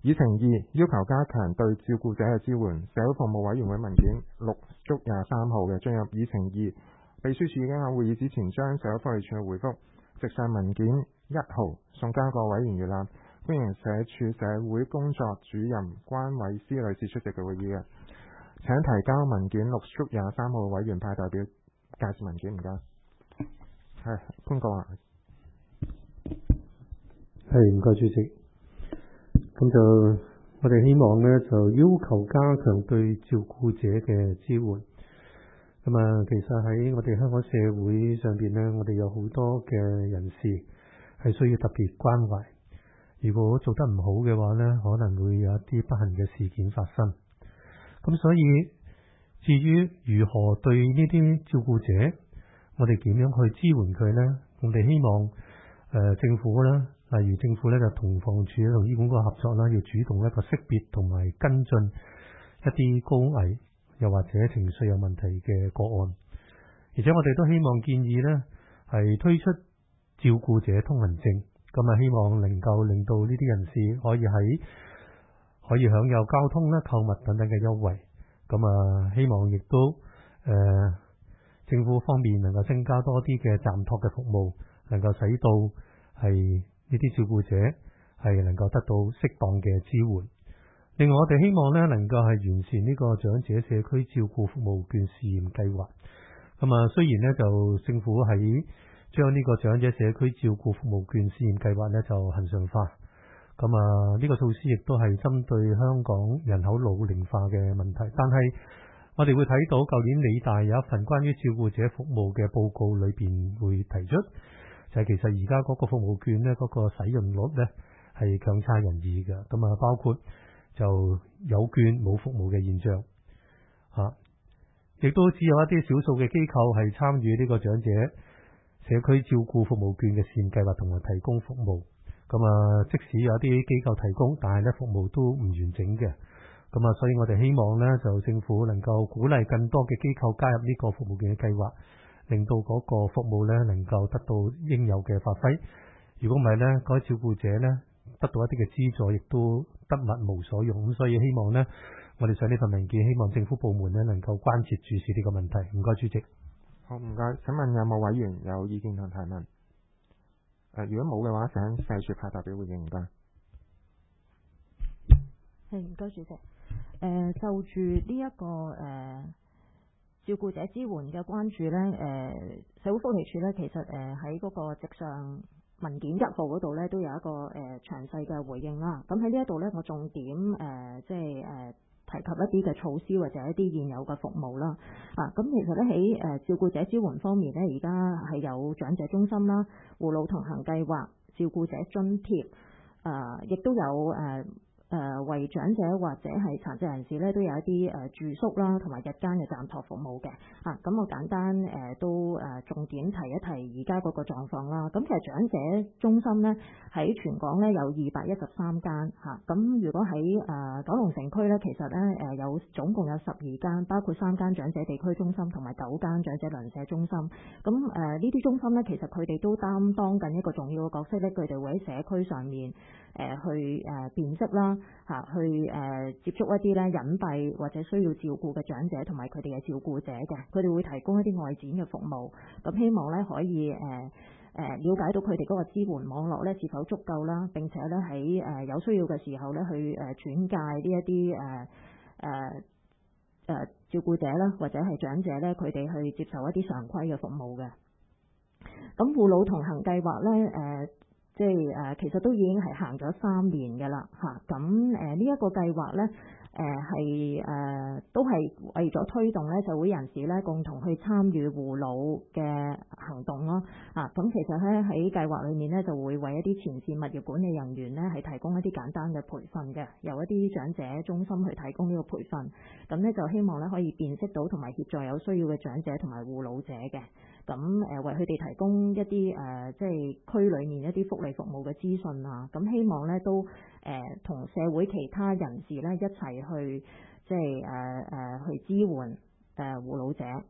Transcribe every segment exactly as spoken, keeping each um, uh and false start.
議程二，要求加強對照顧者嘅支援。社會服務委員會文件六足廿三號嘅進入議程二，秘書處已經喺會議之前將社會福利署嘅回覆直上文件一號送交各委員閱覽。歡迎社署社會工作主任關偉思女士出席嘅會議嘅。請提交文件六足廿三號委員派代表介紹文件，唔該。係潘國華。 係，唔該主席。咁就我哋希望呢，就要求加強對照顧者嘅支援。咁啊，其實喺我哋香港社會上邊呢，我哋有好多嘅人士係需要特別關懷。如果做得唔好嘅話呢，可能會有一啲不幸嘅事件發生。咁所以至於如何對呢啲照顧者，我哋點樣去支援佢呢？我哋希望誒、呃、政府啦。例如政府咧就同房署同醫管局合作啦，要主動一個識別同埋跟進一啲高危又或者情緒有問題嘅個案，而且我哋都希望建議呢係推出照顧者通行證，咁啊希望能夠令到呢啲人士可以喺可以享有交通啦、購物等等嘅優惠，咁啊希望亦都誒、呃、政府方面能夠增加多啲嘅暫託嘅服務，能夠使到係呢啲照顧者係能夠得到適當嘅支援。另外，我哋希望咧能夠係完善呢個長者社區照顧服務券試驗計劃。咁啊，雖然咧就政府喺將呢個長者社區照顧服務券試驗計劃咧就恆常化。咁啊，呢個措施亦都係針對香港人口老齡化嘅問題。但係我哋會睇到舊年理大有一份關於照顧者服務嘅報告裏邊會提出。就係其實而家嗰個服務券咧，嗰個使用率咧係強差人意嘅。咁啊，包括就有券冇服務嘅現象嚇，亦都只有一啲少數嘅機構係參與呢個長者社區照顧服務券嘅試驗計劃同埋提供服務。咁啊，即使有啲機構提供，但係咧服務都唔完整嘅。咁啊，所以我哋希望咧就政府能夠鼓勵更多嘅機構加入呢個服務券嘅計劃。令到嗰個服務咧能夠得到應有嘅發揮。如果唔係咧，嗰啲照顧者咧得到一啲嘅資助，亦都得物無所用。咁所以希望咧，我哋上呢份文件，希望政府部門咧能夠關切注視呢個問題。唔該，主席。 好，唔該。請問有冇委員有意見同提問？誒、呃，如果冇嘅話，請社署派代表回應。唔該。 係，唔該，主席。誒、呃，就住呢一個誒。呃照顧者支援嘅關注呢，誒、呃、社會福利署呢，其實誒喺嗰個直上文件一號嗰度呢，都有一個誒、呃、詳細嘅回應啦。咁喺呢一度呢，我重點誒、呃、即係誒、呃、提及一啲嘅措施或者一啲現有嘅服務啦。啊，咁其實呢，喺誒、呃、照顧者支援方面呢，而家係有長者中心啦、護老同行計劃、照顧者津貼，啊、呃，亦都有誒。呃誒、呃、為長者或者係殘疾人士咧，都有一啲誒、呃、住宿啦，同埋日間嘅暫託服務嘅。啊，咁我簡單誒、呃、都誒、呃、重點提一提而家嗰個狀況啦。咁其實長者中心咧喺全港咧有二百一十三間嚇。咁、啊、如果喺誒、呃、九龍城區咧，其實咧誒、呃、有總共有十二間，包括三間長者地區中心同埋九間長者鄰舍中心。咁誒呢啲中心咧，其實佢哋都擔當緊一個重要嘅角色咧，佢哋會喺社區上面。誒、呃、去誒、呃、辨識啦嚇、啊，去誒、呃、接觸一啲咧隱蔽或者需要照顧嘅長者同埋佢哋嘅照顧者嘅，佢哋會提供一啲外展嘅服務。咁希望咧可以誒誒、呃呃、了解到佢哋嗰個支援網絡咧是否足夠啦，並且咧喺誒有需要嘅時候咧去誒、呃、轉介呢一啲誒誒誒照顧者啦或者係長者咧，佢哋去接受一啲常規嘅服務嘅。咁護老同行計劃咧誒。呃即係誒、呃，其實都已經係行咗三年嘅啦嚇。咁誒呢一個計劃咧，誒係誒都係為咗推動咧社會人士咧共同去參與護老嘅行動咯。啊，咁其實咧喺計劃裏面咧就會為一啲前線物業管理人員咧係提供一啲簡單嘅培訓嘅，由一啲長者中心去提供呢個培訓。咁咧就希望咧可以辨識到同埋協助有需要嘅長者同埋護老者嘅。咁誒、呃、為佢哋提供一啲誒、呃、即係區裏面一啲福利服務嘅資訊啊，咁希望咧都誒同、呃、社會其他人士咧一齊去即係誒誒去支援誒護、呃、老者。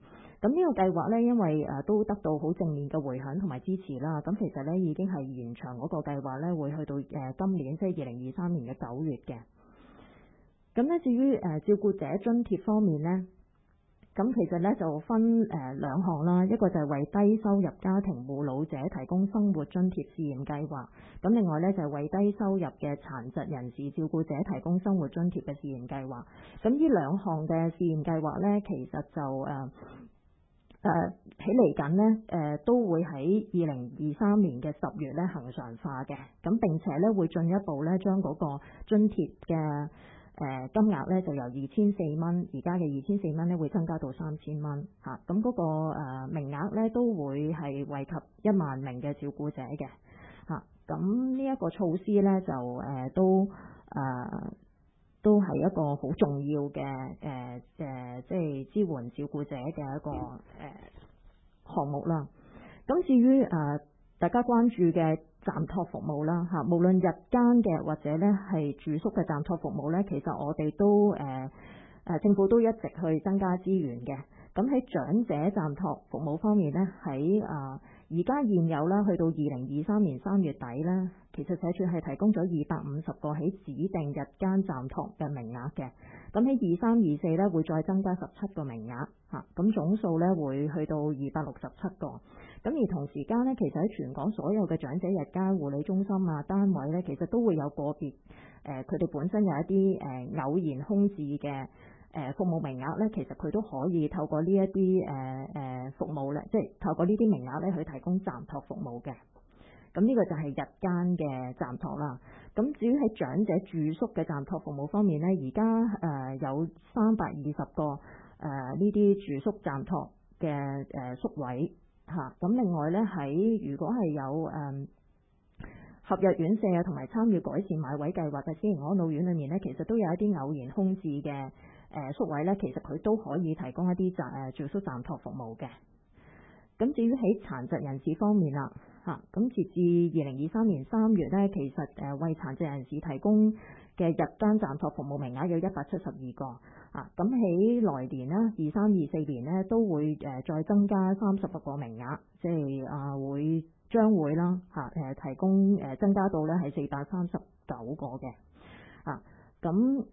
咁呢個計劃咧，因為誒、呃、都得到好正面嘅迴響同埋支持啦。咁其實咧已經係延長嗰個計劃咧，會去到誒、呃、今年即係二零二三年嘅九月嘅。咁咧至於誒、呃、照顧者津貼方面咧。咁其實咧就分誒、呃、兩項啦，一個就係為低收入家庭護老者提供生活津貼試驗計劃，咁另外咧就係、是、為低收入嘅殘疾人士照顧者提供生活津貼嘅試驗計劃。咁呢兩項嘅試驗計劃咧，其實就誒誒喺嚟緊咧誒都會喺二零二三年嘅十月咧恆常化嘅，咁並且咧會進一步咧將嗰個津貼嘅誒、呃、金額咧就由二千四蚊，而家嘅二千四蚊咧會增加到三千蚊嚇，咁、啊、嗰、那個、呃、名額咧都會係惠及一萬名嘅照顧者嘅嚇，咁呢一個措施咧就誒、呃、都誒、呃、都係一個好重要嘅誒誒，即係支援照顧者嘅一個誒、呃、項目啦。咁至於誒、呃、大家關注嘅暫託服務啦嚇，無論日間嘅或者咧係住宿嘅暫託服務咧，其實我哋都誒誒、呃、政府都一直去增加資源嘅。咁喺長者暫託服務方面咧，喺啊而家現有啦，去到二零二三年三月底咧，其實社署係提供咗二百五十個喺指定日間暫託嘅名額嘅。咁喺二三二四咧會再增加十七個名額嚇，咁總數咧會去到二百六十七個。咁而同時間咧，其實喺全港所有嘅長者日間護理中心啊單位咧，其實都會有個別誒佢哋本身有一啲誒、呃、偶然空置嘅誒、呃、服務名額咧，其實佢都可以透過呢一啲誒誒服務咧，即係透過呢啲名額咧去提供暫託服務嘅。咁呢個就係日間嘅暫託啦。咁至於喺長者住宿嘅暫託服務方面咧，而家誒有三百二十個誒呢啲住宿暫託嘅誒宿位。嚇，咁另外咧喺如果係有誒、嗯、合約院舍啊，同埋參與改善買位計劃嘅私營安老院裏面咧，其實都有一啲偶然空置嘅誒、呃、宿位咧，其實佢都可以提供一啲暫誒住宿暫託服務嘅。咁至於喺殘疾人士方面啦，嚇，咁截至二零二三年三月咧，其實誒為殘疾人士提供嘅日間暫託服務名額有一百七十二個。啊，咁喺來年啦，二三二四年咧都會誒、呃、再增加三十六個名額，即係啊會將會啦嚇誒提供誒、呃、增加到咧係四百三十九個嘅啊，咁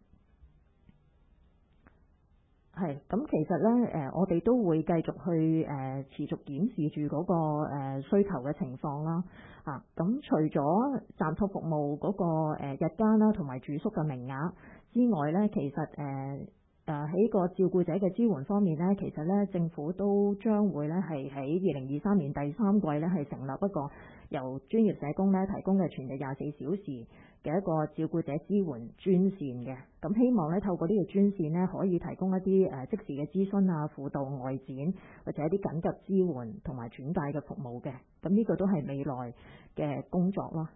係咁其實咧誒、呃、我哋都會繼續去誒、呃、持續檢視住嗰、那個、呃、需求嘅情況啦啊，咁除咗暫託服務嗰、那個、呃、日間啦同埋住宿嘅名額之外咧，其實誒。呃誒喺個照顧者嘅支援方面咧，其實咧政府都將會咧係喺二零二三年第三季咧係成立一個由專業社工咧提供嘅全日廿四小時嘅一個照顧者支援專線嘅。咁希望咧透過呢個專線咧可以提供一啲誒即時嘅諮詢啊、輔導外展或者一啲緊急支援同埋轉介嘅服務嘅。咁呢個都係未來嘅工作咯。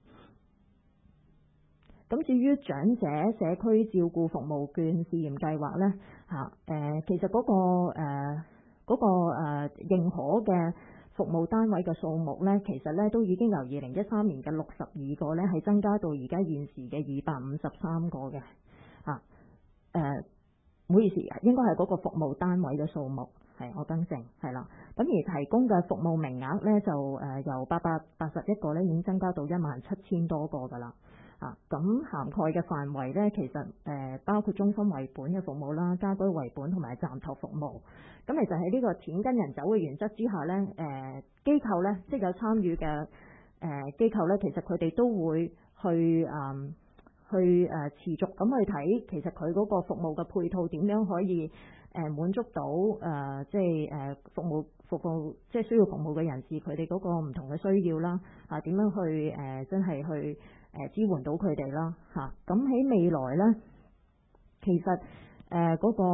咁至於長者社區照顧服務券試驗計劃咧，嚇、啊、誒、呃，其實嗰、那個誒嗰、呃那個誒、呃、認可嘅服務單位嘅數目咧，其實咧都已經由二零一三年嘅六十二個咧，係增加到而家現時嘅二百五十三個嘅嚇誒，唔好意思，應該係嗰個服務單位嘅數目係我更正係啦。咁而提供嘅服務名額咧，就誒、呃、由八百八十一個咧，已經增加到一萬七千多個㗎啦。啊，咁涵蓋嘅範圍咧，其實誒、呃、包括中心為本嘅服務啦、家居為本同埋暫託服務。咁其實喺呢個錢跟人走嘅原則之下咧，誒、呃、機構咧即係有參與嘅誒機構咧，其實佢哋都會去誒、呃、去誒、呃、持續咁去睇，其實佢嗰個服務嘅配套點樣可以誒、呃、滿足到誒、呃、即係誒、呃、服務服務即係需要服務嘅人士佢哋嗰個唔同嘅需要啦。啊，點樣去誒、呃、真係去誒支援到佢哋啦嚇，咁、啊、喺未來咧，其實誒嗰、呃那個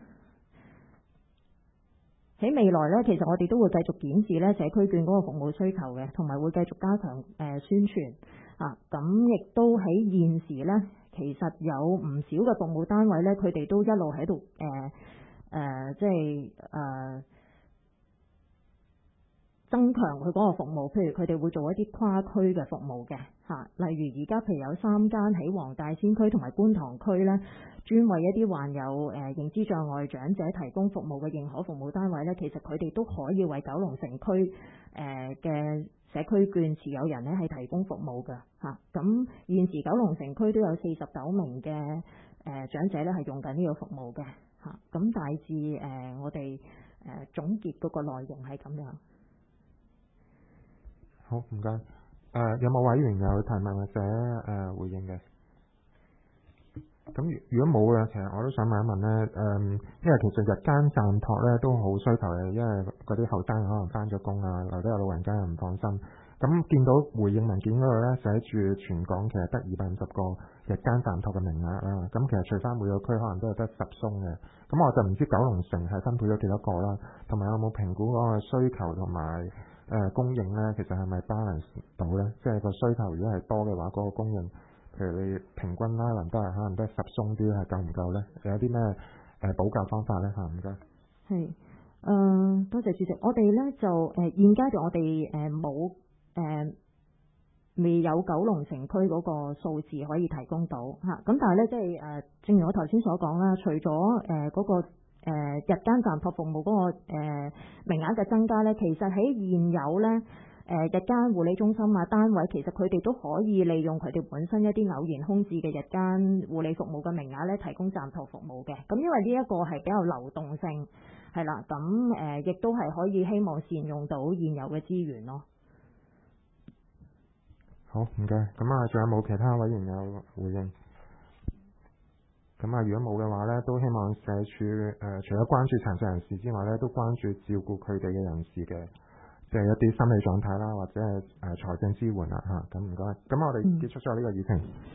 喺未來咧，其實我哋都會繼續檢視咧社區券嗰個服務需求嘅，同埋會繼續加強誒、呃、宣傳啊。咁亦都喺現時咧，其實有唔少嘅服務單位咧，佢哋都一路喺度誒誒，即係誒。呃增強佢嗰個服務，譬如佢哋會做一啲跨區嘅服務嘅嚇、啊，例如而家譬如有三間喺黃大仙區同埋觀塘區咧，專為一啲患有誒、呃、認知障礙長者提供服務嘅認可服務單位咧，其實佢哋都可以為九龍城區誒嘅、呃、社區券持有人咧係提供服務㗎嚇。咁、啊、現時九龍城區都有四十九名嘅誒、呃、長者咧係用緊呢個服務嘅嚇。咁、啊、大致誒、呃、我哋誒、呃、總結嗰個內容係咁樣。 好，唔該。誒、呃，有冇委員有提問或者誒、呃、回應嘅？咁如果冇嘅，其實我都想問一問咧。誒、嗯，因為其實日間暫託咧都好需求嘅，因為嗰啲後生可能翻咗工啊，或者有老人家又唔放心。咁見到回應文件嗰度咧寫住全港其實得二百五十個日間暫託嘅名額啦。咁其實除翻每個區可能都係得十鬆嘅。咁我就唔知九龍城係分配咗幾多個啦，同埋有冇評估嗰個需求同埋誒供應咧？其實係咪 balance 到咧？即係個需求如果係多嘅話，嗰、那個供應，譬如你平均拉勻都係可能都係十鬆啲，係夠唔夠咧？有啲咩誒補救方法咧？嚇，唔該。係，誒、 呃、多謝主席。我哋咧就誒、呃、現階段我哋誒冇誒未有九龍城區嗰個數字可以提供到嚇。咁、啊、但係咧即係誒，正如我頭先所講啦，除咗誒嗰個誒、呃、日間暫託服務嗰、那個、呃、名額嘅增加咧，其實喺現有咧。誒、呃、日間護理中心啊單位，其實佢哋都可以利用佢哋本身一啲偶然空置嘅日間護理服務嘅名額咧，提供暫託服務嘅。咁因為呢一個係比較流動性，係啦，咁誒亦都係可以希望善用到現有嘅資源咯。 好，唔該。咁啊，仲有冇其他委員有回應？咁啊，如果冇嘅話咧，都希望社署誒、呃、除咗關注殘疾人士之外咧，都關注照顧佢哋嘅人士嘅。即係一啲心理狀態啦，或者係誒財政支援啦嚇，咁唔該。咁我哋結束咗呢個議程。